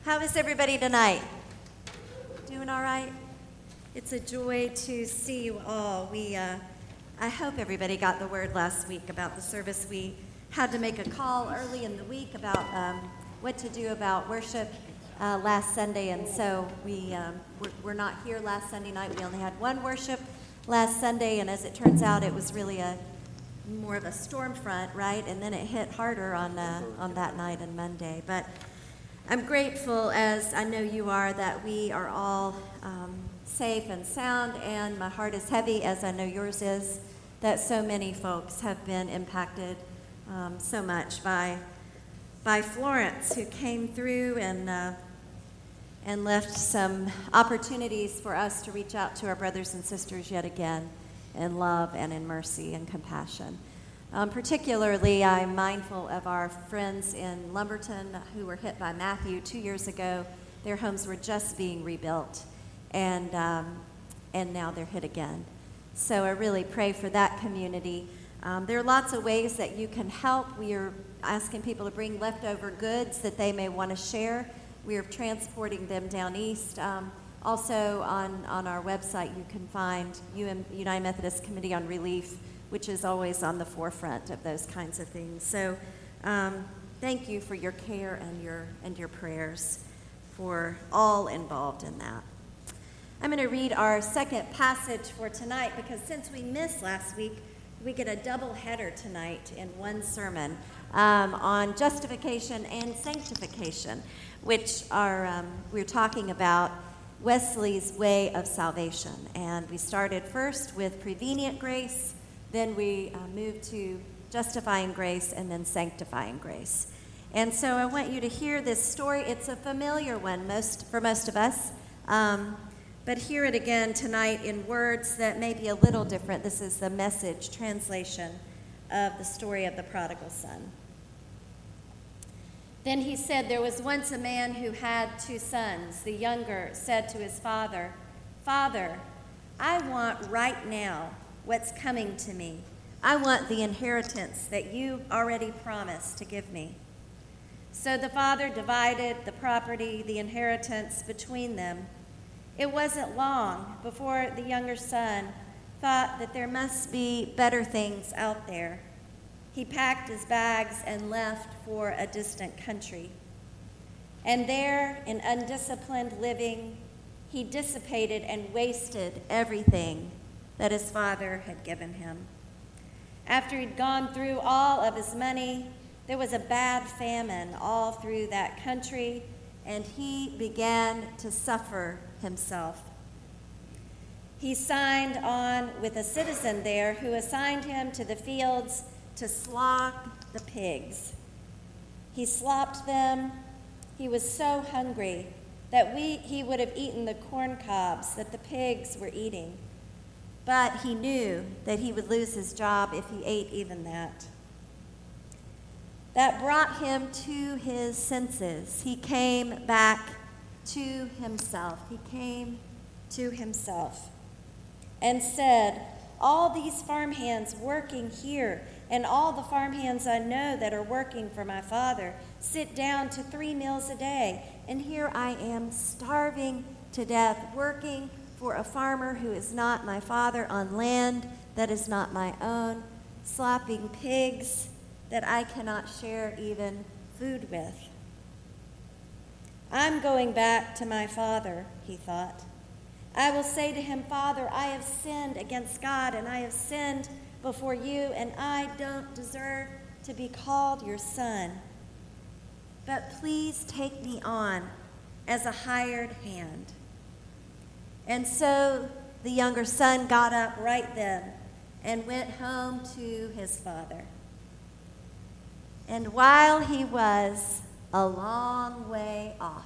How is everybody tonight? Doing all right? It's a joy to see you all. I hope everybody got the word last week about the service. We had to make a call early in the week about what to do about worship last Sunday, and so we're not here last Sunday night. We only had one worship last Sunday, and as it turns out, it was really more of a storm front, right? And then it hit harder on that night and Monday. But I'm grateful, as I know you are, that we are all safe and sound, and my heart is heavy, as I know yours is, that so many folks have been impacted so much by Florence, who came through and left some opportunities for us to reach out to our brothers and sisters yet again in love and in mercy and compassion. Particularly, I'm mindful of our friends in Lumberton who were hit by Matthew 2 years ago. Their homes were just being rebuilt, and now they're hit again. So I really pray for that community. There are lots of ways that you can help. We are asking people to bring leftover goods that they may want to share. We are transporting them down east. Also on our website, you can find United Methodist Committee on Relief, which is always on the forefront of those kinds of things. So thank you for your care and your prayers for all involved in that. I'm going to read our second passage for tonight, because since we missed last week, we get a double header tonight in one sermon on justification and sanctification, which are we're talking about Wesley's way of salvation. And we started first with prevenient grace, then we moved to justifying grace, and then sanctifying grace. And so I want you to hear this story. It's a familiar one for most of us, but hear it again tonight in words that may be a little different. This is the Message translation of the story of the prodigal son. Then he said, "There was once a man who had 2 sons. The younger said to his father, 'Father, I want right now what's coming to me. I want the inheritance that you already promised to give me.' So the father divided the property, the inheritance, between them. It wasn't long before the younger son thought that there must be better things out there. He packed his bags and left for a distant country. And there, in undisciplined living, he dissipated and wasted everything that his father had given him. After he'd gone through all of his money, there was a bad famine all through that country, and he began to suffer himself. He signed on with a citizen there who assigned him to the fields to slog the pigs. He slopped them. He was so hungry that he would have eaten the corn cobs that the pigs were eating. But he knew that he would lose his job if he ate even that. That brought him to his senses. He came back to himself. He came to himself and said, 'All these farmhands working here, and all the farmhands I know that are working for my father, sit down to 3 meals a day, and here I am starving to death, working for a farmer who is not my father on land that is not my own, slopping pigs that I cannot share even food with. I'm going back to my father,' he thought. 'I will say to him, Father, I have sinned against God, and I have sinned before you, and I don't deserve to be called your son. But please take me on as a hired hand.' And so the younger son got up right then and went home to his father. And while he was a long way off,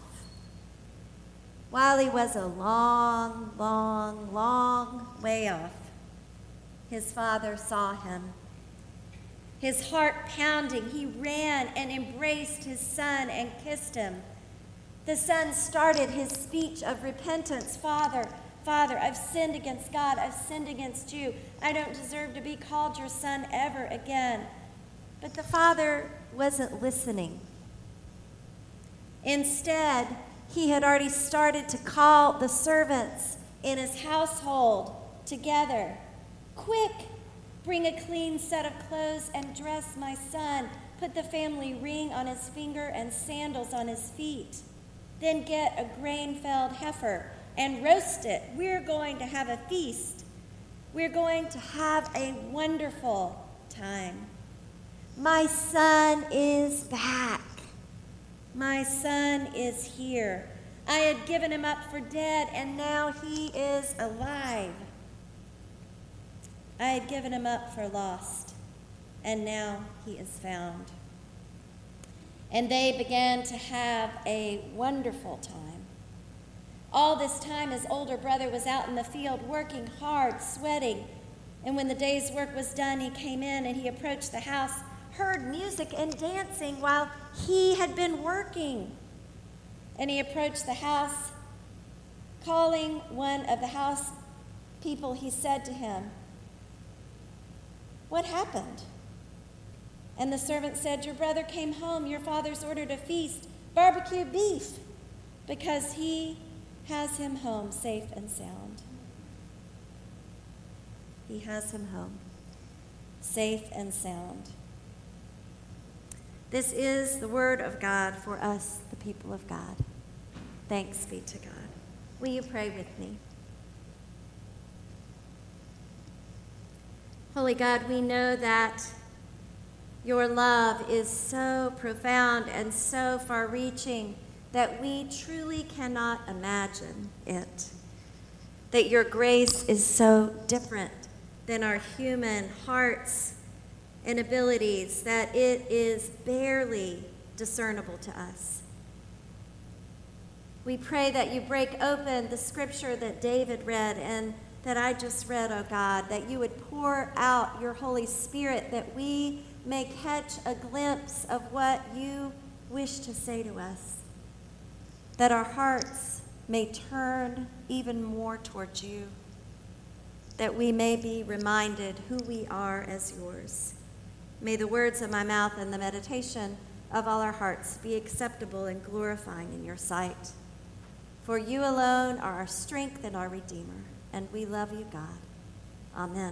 long way off, his father saw him. His heart pounding, he ran and embraced his son and kissed him. The son started his speech of repentance. 'Father, I've sinned against God. I've sinned against you. I don't deserve to be called your son ever again.' But the father wasn't listening. Instead, he had already started to call the servants in his household together. Quick, bring a clean set of clothes and dress my son. Put the family ring on his finger and sandals on his feet. Then get a grain-fed heifer and roast it. We're going to have a feast. We're going to have a wonderful time. My son is back. My son is here. I had given him up for dead, and now he is alive. I had given him up for lost, and now he is found. And they began to have a wonderful time. All this time, his older brother was out in the field working hard, sweating. And when the day's work was done, he came in and he approached the house, heard music and dancing while he had been working. And he approached the house, calling one of the house people, he said to him, "What happened?" And the servant said, "Your brother came home. Your father's ordered a feast, barbecue beef, because he has him home safe and sound." He has him home safe and sound. This is the word of God for us, the people of God. Thanks be to God. Will you pray with me? Holy God, we know that your love is so profound and so far-reaching that we truly cannot imagine it. That your grace is so different than our human hearts and abilities that it is barely discernible to us. We pray that you break open the scripture that David read and that I just read, oh God, that you would pour out your Holy Spirit, that we may catch a glimpse of what you wish to say to us, that our hearts may turn even more towards you, that we may be reminded who we are as yours. May the words of my mouth and the meditation of all our hearts be acceptable and glorifying in your sight. For you alone are our strength and our Redeemer, and we love you, God. Amen.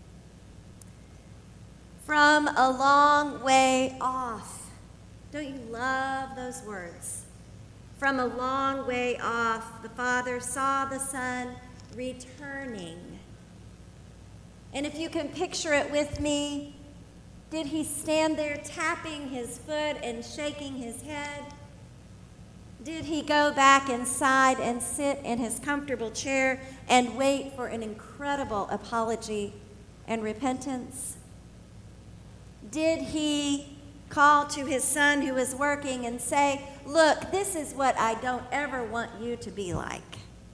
From a long way off. Don't you love those words? From a long way off, the Father saw the Son returning. And if you can picture it with me, did he stand there tapping his foot and shaking his head? Did he go back inside and sit in his comfortable chair and wait for an incredible apology and repentance? Did he call to his son who was working and say, "Look, this is what I don't ever want you to be like"?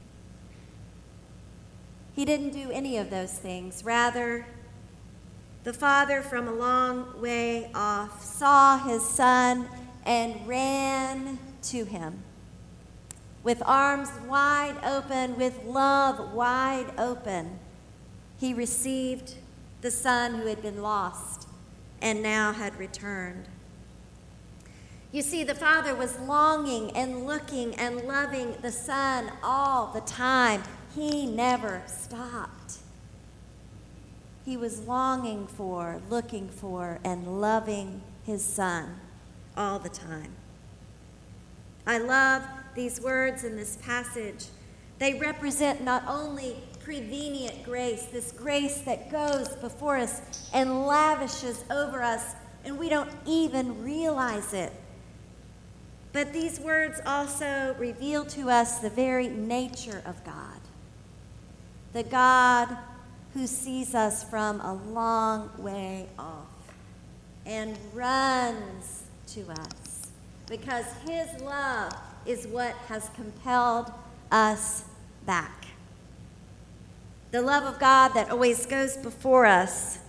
He didn't do any of those things. Rather, the Father from a long way off saw his son and ran to him. With arms wide open, with love wide open, he received the son who had been lost and now had returned. You see, the Father was longing and looking and loving the Son all the time. He never stopped. He was longing for, looking for, and loving his Son all the time. I love these words in this passage. They represent not only prevenient grace, this grace that goes before us and lavishes over us, and we don't even realize it. But these words also reveal to us the very nature of God. The God who sees us from a long way off and runs to us because his love is what has compelled us back. The love of God that always goes before us,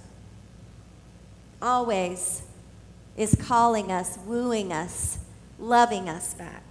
always is calling us, wooing us, loving us back.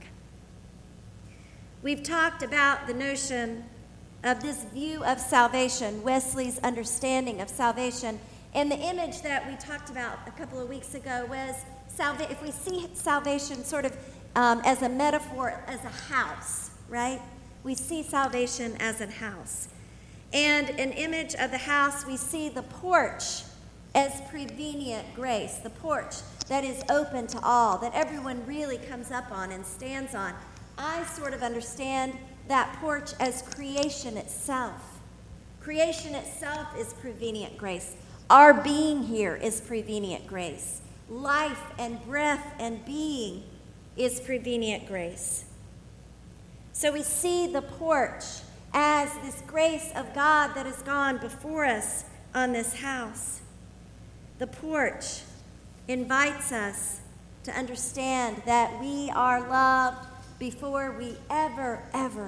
We've talked about the notion of this view of salvation, Wesley's understanding of salvation, and the image that we talked about a couple of weeks ago was if we see salvation sort of as a metaphor, as a house, right? We see salvation as a house. And an image of the house, we see the porch as prevenient grace, the porch that is open to all, that everyone really comes up on and stands on. I sort of understand that porch as creation itself. Creation itself is prevenient grace. Our being here is prevenient grace. Life and breath and being is prevenient grace. So we see the porch as this grace of God that has gone before us on this house. The porch invites us to understand that we are loved before we ever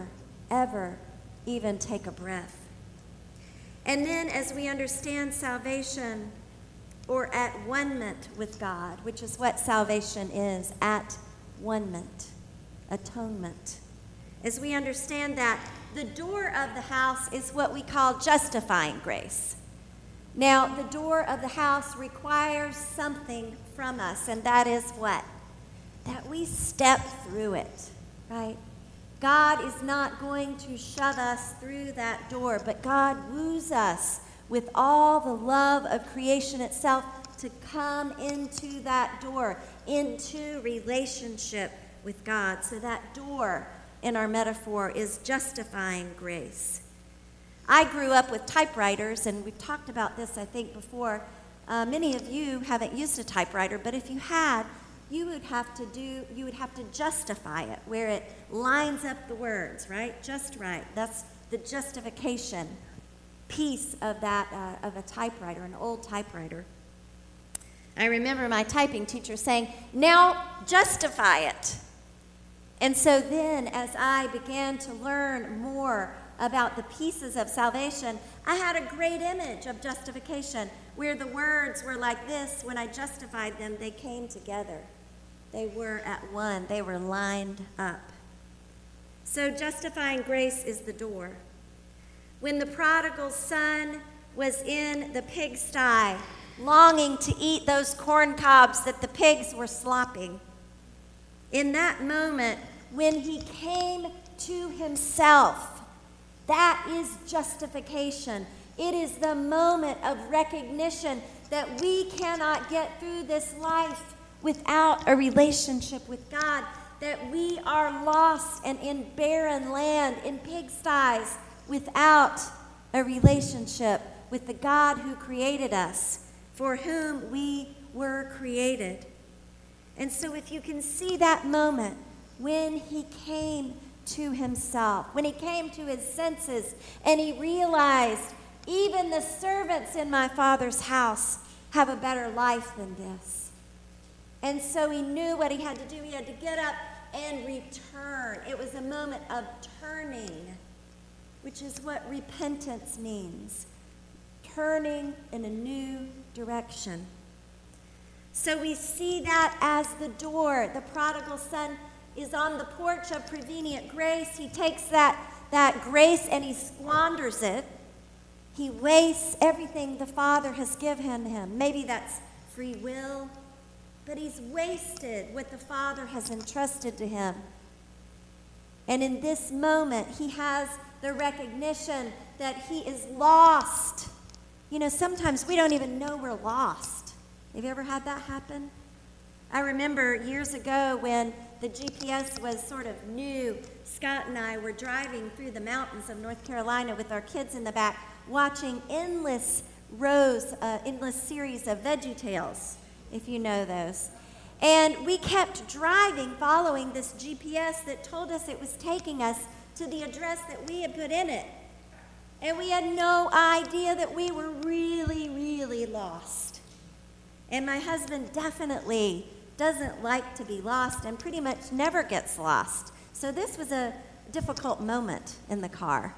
even take a breath. And then as we understand salvation, or at one-ment with God, which is what salvation is, at one-ment, atonement. As we understand that, the door of the house is what we call justifying grace. Now, the door of the house requires something from us, and that is what? That we step through it, right? God is not going to shove us through that door, but God woos us with all the love of creation itself to come into that door, into relationship with God. So that door in our metaphor is justifying grace. I grew up with typewriters, and we've talked about this, I think, before. Many of you haven't used a typewriter, but if you had, you would have to justify it, where it lines up the words, right? Just right. That's the justification piece of that, of a typewriter, an old typewriter. I remember my typing teacher saying, "Now justify it." And so then, as I began to learn more about the pieces of salvation, I had a great image of justification, where the words were like this. When I justified them, they came together. They were at one. They were lined up. So justifying grace is the door. When the prodigal son was in the pigsty, longing to eat those corn cobs that the pigs were slopping, in that moment, when he came to himself, that is justification. It is the moment of recognition that we cannot get through this life without a relationship with God, that we are lost and in barren land, in pigsties, without a relationship with the God who created us, for whom we were created. And so if you can see that moment when he came to himself, when he came to his senses, and he realized, even the servants in my Father's house have a better life than this. And so he knew what he had to do. He had to get up and return. It was a moment of turning, which is what repentance means. Turning in a new direction. So we see that as the door. The prodigal son is on the porch of prevenient grace. He takes that grace and he squanders it. He wastes everything the Father has given him. Maybe that's free will, but he's wasted what the Father has entrusted to him. And in this moment, he has the recognition that he is lost. You know, sometimes we don't even know we're lost. Have you ever had that happen? I remember years ago when the GPS was sort of new. Scott and I were driving through the mountains of North Carolina with our kids in the back, watching endless series of VeggieTales, if you know those. And we kept driving, following this GPS that told us it was taking us to the address that we had put in it. And we had no idea that we were really, really lost. And my husband definitely doesn't like to be lost and pretty much never gets lost. So this was a difficult moment in the car.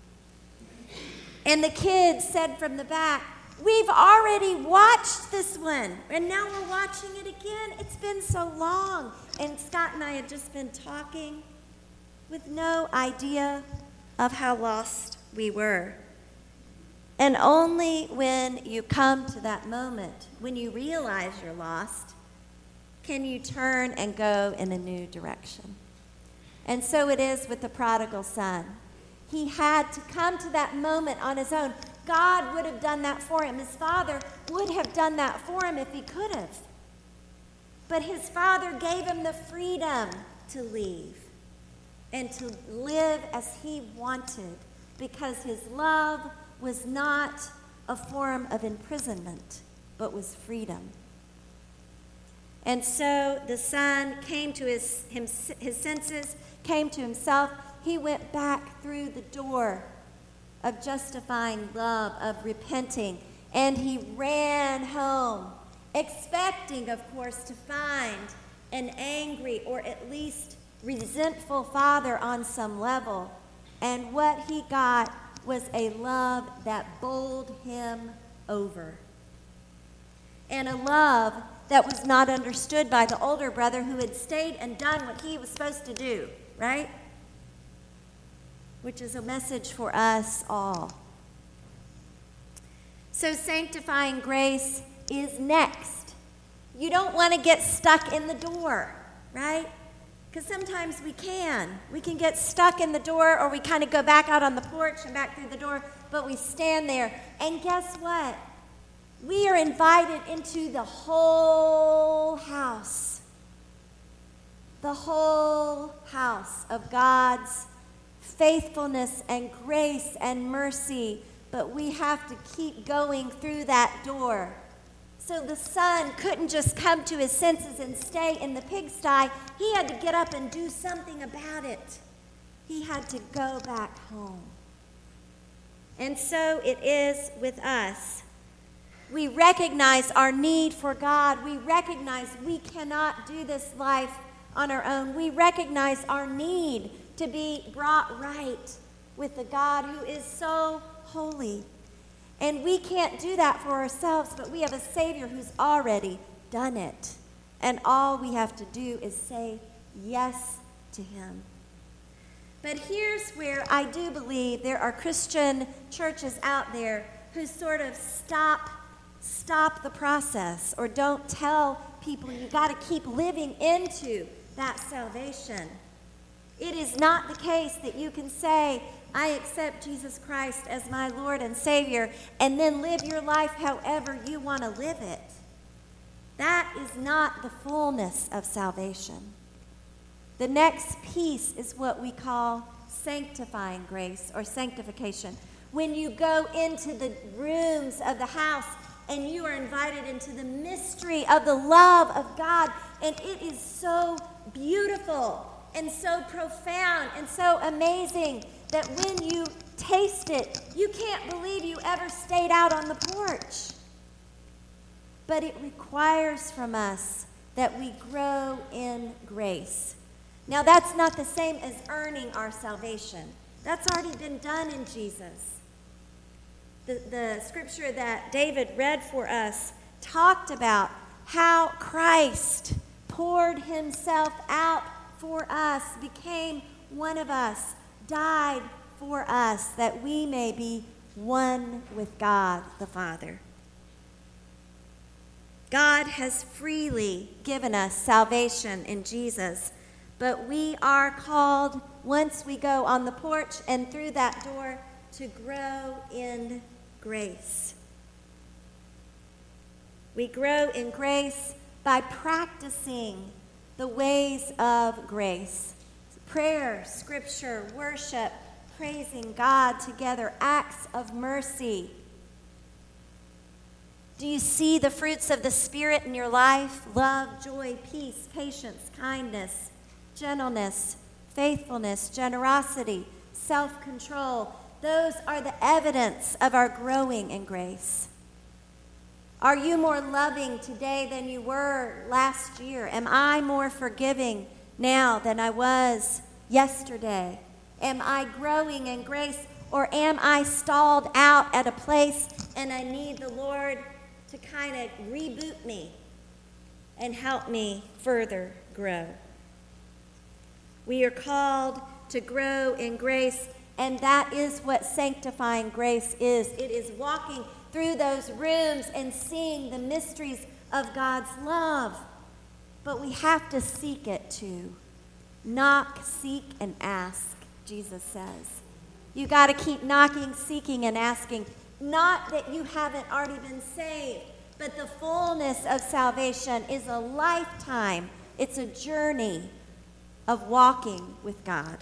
And the kids said from the back, "We've already watched this one, and now we're watching it again. It's been so long." And Scott and I had just been talking with no idea of how lost we were. And only when you come to that moment, when you realize you're lost, can you turn and go in a new direction? And so it is with the prodigal son. He had to come to that moment on his own. God would have done that for him. His father would have done that for him if he could have. But his father gave him the freedom to leave and to live as he wanted, because his love was not a form of imprisonment, but was freedom. And so the son came to his senses, came to himself. He went back through the door of justifying love, of repenting, and he ran home, expecting, of course, to find an angry or at least resentful father on some level. And what he got was a love that bowled him over. And a love that was not understood by the older brother, who had stayed and done what he was supposed to do, right? Which is a message for us all. So sanctifying grace is next. You don't want to get stuck in the door, right? Because sometimes we can. We can get stuck in the door, or we kind of go back out on the porch and back through the door, but we stand there. And guess what? We are invited into the whole house. The whole house of God's faithfulness and grace and mercy, but we have to keep going through that door. So the son couldn't just come to his senses and stay in the pigsty. He had to get up and do something about it. He had to go back home. And so it is with us. We recognize our need for God. We recognize we cannot do this life on our own. We recognize our need to be brought right with the God who is so holy. And we can't do that for ourselves, but we have a Savior who's already done it. And all we have to do is say yes to him. But here's where I do believe there are Christian churches out there who sort of stop the process, or don't tell people you got to keep living into that salvation. It is not the case that you can say, I accept Jesus Christ as my Lord and Savior, and then live your life however you want to live it. That is not the fullness of salvation. The next piece is what we call sanctifying grace, or sanctification. When you go into the rooms of the house and you are invited into the mystery of the love of God, and it is so beautiful and so profound and so amazing that when you taste it, you can't believe you ever stayed out on the porch. But it requires from us that we grow in grace. Now, that's not the same as earning our salvation. That's already been done in Jesus. The scripture that David read for us talked about how Christ poured himself out for us, became one of us, died for us, that we may be one with God the Father. God has freely given us salvation in Jesus, but we are called, once we go on the porch and through that door, to grow in grace. We grow in grace by practicing the ways of grace. Prayer, scripture, worship, praising God together, acts of mercy. Do you see the fruits of the Spirit in your life? Love, joy, peace, patience, kindness, gentleness, faithfulness, generosity, self-control. Those are the evidence of our growing in grace. Are you more loving today than you were last year? Am I more forgiving now than I was yesterday? Am I growing in grace, or am I stalled out at a place and I need the Lord to kind of reboot me and help me further grow? We are called to grow in grace, and that is what sanctifying grace is. It is walking through those rooms and seeing the mysteries of God's love. but we have to seek it too. Knock, seek, and ask, Jesus says. You got to keep knocking, seeking, and asking. Not that you haven't already been saved, but the fullness of salvation is a lifetime. It's a journey of walking with God.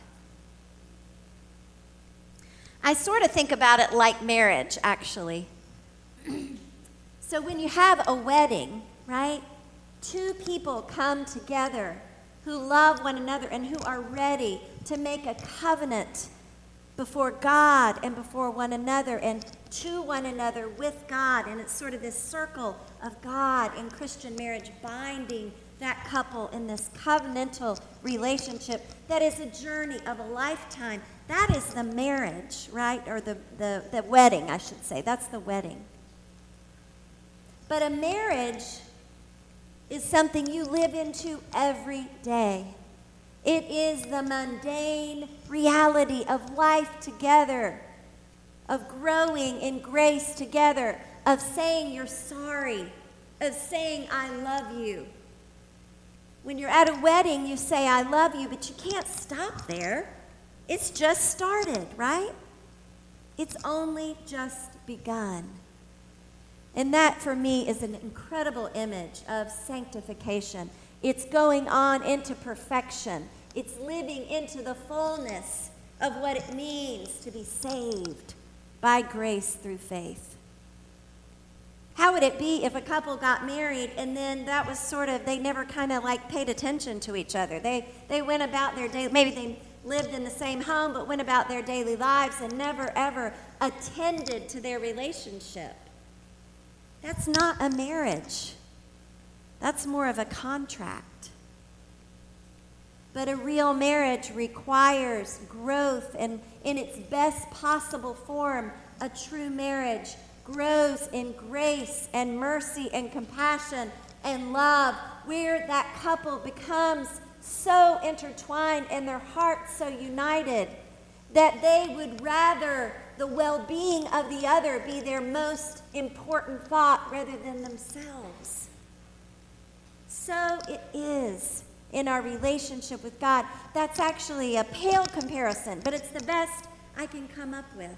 I sort of think about it like marriage, actually. So when you have a wedding, right, two people come together who love one another and who are ready to make a covenant before God and before one another and to one another with God. And it's sort of this circle of God in Christian marriage binding that couple in this covenantal relationship that is a journey of a lifetime. That is the marriage, right? Or the wedding, I should say. That's the wedding. But a marriage is something you live into every day. It is the mundane reality of life together, of growing in grace together, of saying you're sorry, of saying I love you. When you're at a wedding, you say I love you, but you can't stop there. It's just started, right? It's only just begun. And that, for me, is an incredible image of sanctification. It's going on into perfection. It's living into the fullness of what it means to be saved by grace through faith. How would it be if a couple got married and then that was sort of, they never kind of like paid attention to each other? They went about their day, maybe they lived in the same home but went about their daily lives and never ever attended to their relationship. That's not a marriage. That's more of a contract. But a real marriage requires growth, and in its best possible form, a true marriage grows in grace and mercy and compassion and love, where that couple becomes so intertwined and their hearts so united that they would rather the well-being of the other be their most important thought rather than themselves. So it is in our relationship with God. That's actually a pale comparison, but it's the best I can come up with.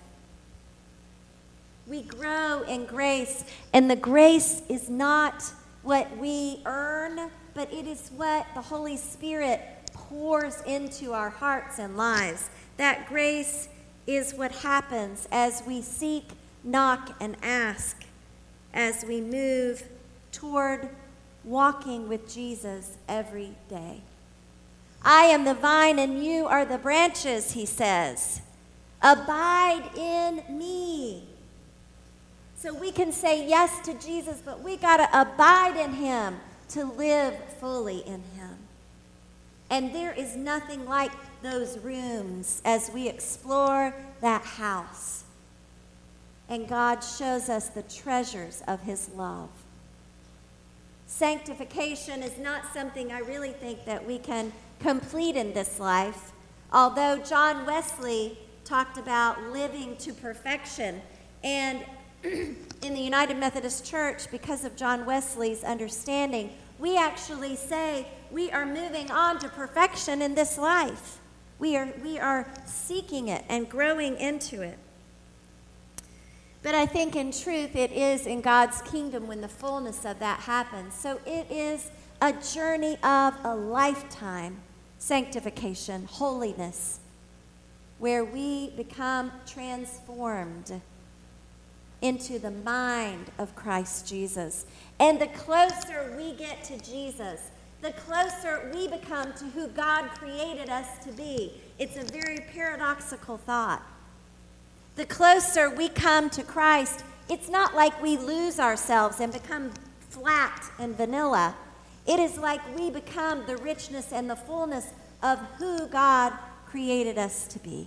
We grow in grace, and the grace is not what we earn, but it is what the Holy Spirit pours into our hearts and lives. That grace is what happens as we seek, knock, and ask, as we move toward walking with Jesus every day. I am the vine and you are the branches, he says. Abide in me. So we can say yes to Jesus, but we got to abide in him to live fully in him. And there is nothing like those rooms as we explore that house. And God shows us the treasures of his love. Sanctification is not something I really think that we can complete in this life. Although John Wesley talked about living to perfection. And in the United Methodist Church, because of John Wesley's understanding, we actually say we are moving on to perfection in this life. We are seeking it and growing into it. But I think in truth it is in God's kingdom when the fullness of that happens. So it is a journey of a lifetime sanctification, holiness, where we become transformed into the mind of Christ Jesus. And the closer we get to Jesus, the closer we become to who God created us to be. It's a very paradoxical thought. The closer we come to Christ, it's not like we lose ourselves and become flat and vanilla. It is like we become the richness and the fullness of who God created us to be.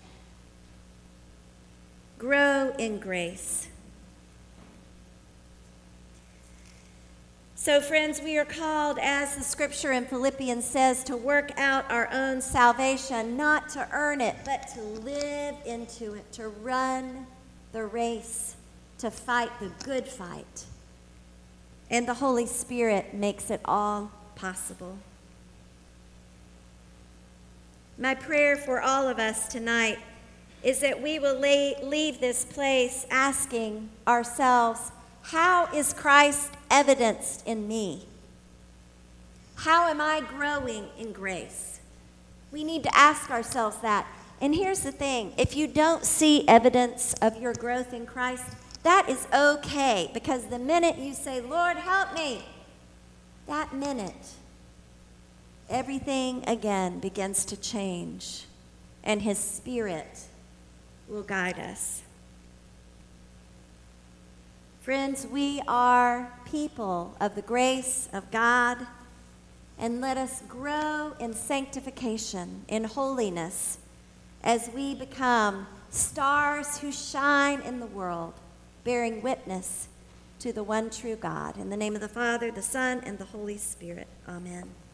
Grow in grace. So, friends, we are called, as the scripture in Philippians says, to work out our own salvation, not to earn it, but to live into it, to run the race, to fight the good fight. And the Holy Spirit makes it all possible. My prayer for all of us tonight is that we will leave this place asking ourselves, how is Christ evidenced in me? How am I growing in grace? We need to ask ourselves that. And here's the thing, if you don't see evidence of your growth in Christ, that is okay, because the minute you say, Lord, help me, that minute, everything again begins to change, and his Spirit will guide us. Friends, we are people of the grace of God, and let us grow in sanctification, in holiness, as we become stars who shine in the world, bearing witness to the one true God. In the name of the Father, the Son, and the Holy Spirit. Amen.